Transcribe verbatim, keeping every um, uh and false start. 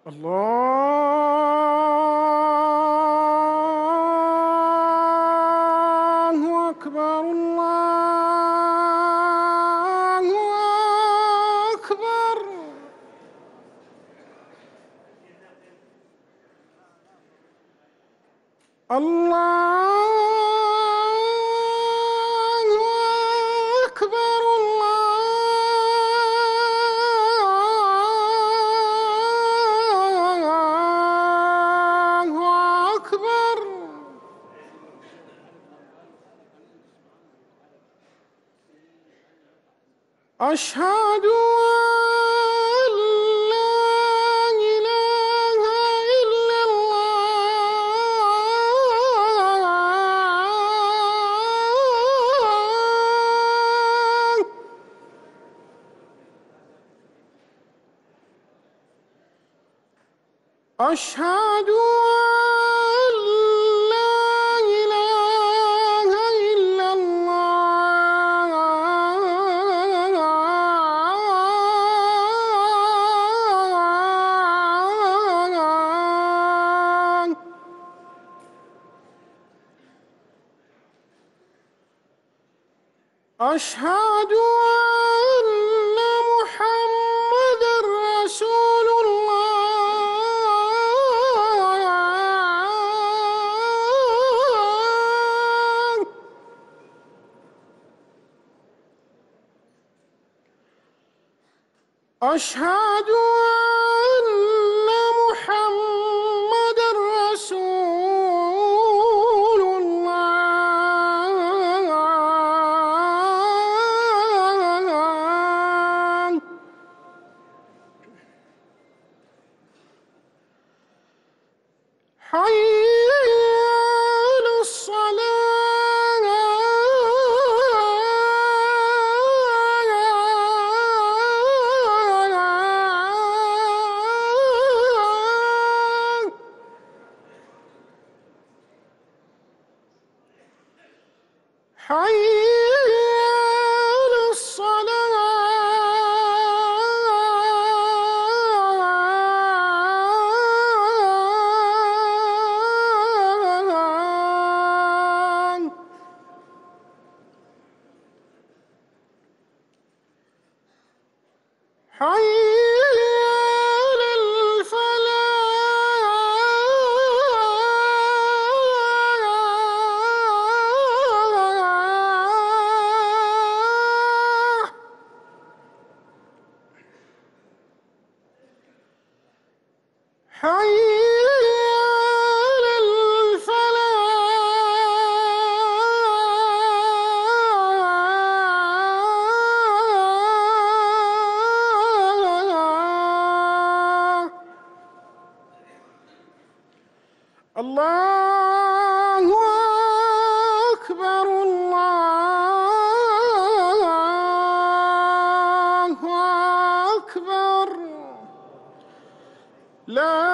الله أكبر الله أكبر. الله أكبر الله أكبر. أشهد أن لا إله إلا الله. أشهد أن لا إله إلا الله. أشهد أن محمدًا رسول الله. أشهد أن محمدًا رسول الله. حي على الصلاة. حي على الصلاة. حي على الفلاح. حي على الفلاح. الله أكبر الله أكبر. لا